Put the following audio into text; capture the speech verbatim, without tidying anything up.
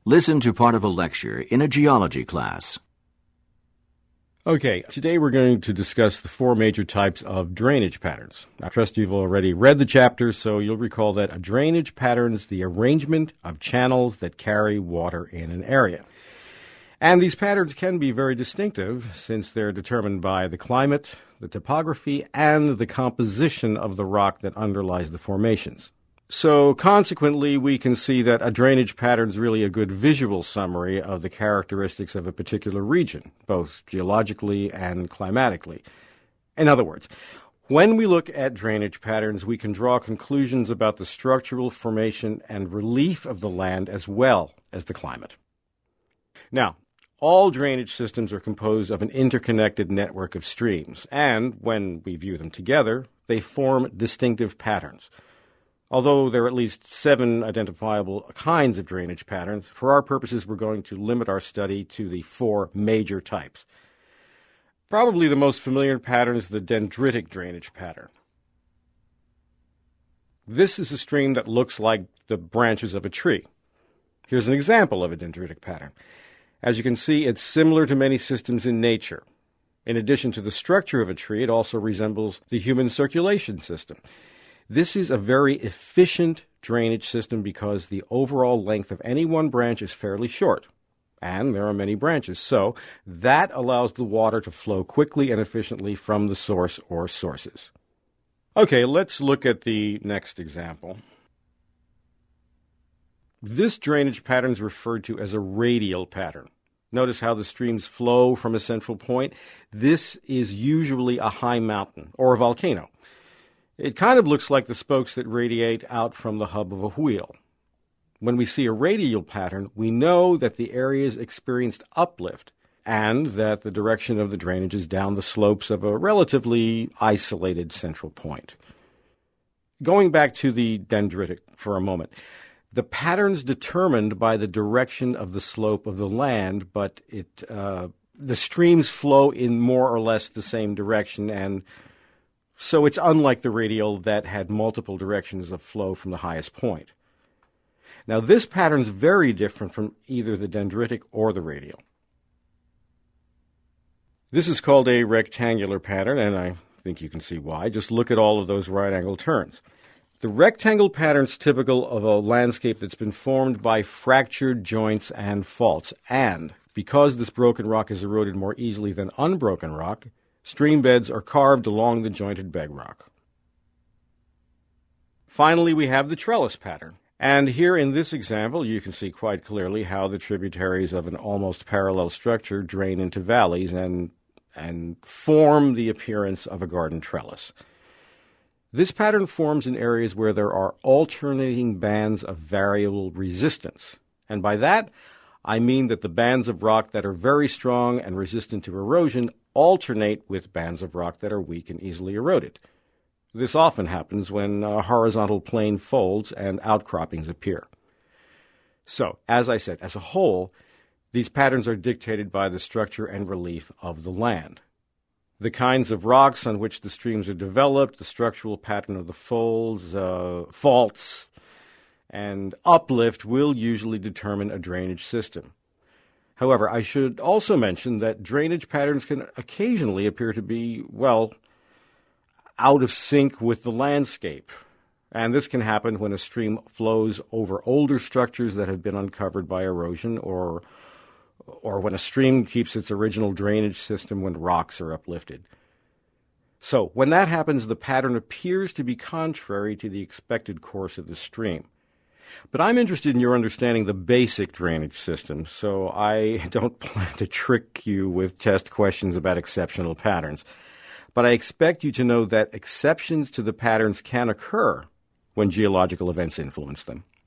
Listen to part of a lecture in a geology class. Okay, today we're going to discuss the four major types of drainage patterns. I trust you've already read the chapter, so you'll recall that a drainage pattern is the arrangement of channels that carry water in an area. And these patterns can be very distinctive since they're determined by the climate, the topography, and the composition of the rock that underlies the formations. So consequently, we can see that a drainage pattern is really a good visual summary of the characteristics of a particular region, both geologically and climatically. In other words, when we look at drainage patterns, we can draw conclusions about the structural formation and relief of the land as well as the climate. Now, all drainage systems are composed of an interconnected network of streams, and when we view them together, they form distinctive patterns. Although there are at least seven identifiable kinds of drainage patterns, for our purposes we're going to limit our study to the four major types. Probably the most familiar pattern is the dendritic drainage pattern. This is a stream that looks like the branches of a tree. Here's an example of a dendritic pattern. As you can see, it's similar to many systems in nature. In addition to the structure of a tree, it also resembles the human circulation system. This is a very efficient drainage system because the overall length of any one branch is fairly short, and there are many branches, so that allows the water to flow quickly and efficiently from the source or sources. Okay, let's look at the next example. This drainage pattern is referred to as a radial pattern. Notice how the streams flow from a central point. This is usually a high mountain or a volcano. It kind of looks like the spokes that radiate out from the hub of a wheel. When we see a radial pattern, we know that the areas experienced uplift and that the direction of the drainage is down the slopes of a relatively isolated central point. Going back to the dendritic for a moment, the pattern's determined by the direction of the slope of the land, but it uh, the streams flow in more or less the same direction, and so it's unlike the radial that had multiple directions of flow from the highest point. Now, this pattern is very different from either the dendritic or the radial. This is called a rectangular pattern, and I think you can see why. Just look at all of those right-angle turns. The rectangle pattern is typical of a landscape that's been formed by fractured joints and faults, and because this broken rock is eroded more easily than unbroken rock, stream beds are carved along the jointed bedrock. Finally, we have the trellis pattern. And here in this example, you can see quite clearly how the tributaries of an almost parallel structure drain into valleys and, and form the appearance of a garden trellis. This pattern forms in areas where there are alternating bands of variable resistance. And by that, I mean that the bands of rock that are very strong and resistant to erosion alternate with bands of rock that are weak and easily eroded. This often happens when a horizontal plane folds and outcroppings appear. So, as I said, as a whole, these patterns are dictated by the structure and relief of the land. The kinds of rocks on which the streams are developed, the structural pattern of the folds, uh, faults, and uplift will usually determine a drainage system. However, I should also mention that drainage patterns can occasionally appear to be, well, out of sync with the landscape. And this can happen when a stream flows over older structures that have been uncovered by erosion, or, or when a stream keeps its original drainage system when rocks are uplifted. So, when that happens, the pattern appears to be contrary to the expected course of the stream. But I'm interested in your understanding the basic drainage system, so I don't plan to trick you with test questions about exceptional patterns. But I expect you to know that exceptions to the patterns can occur when geological events influence them.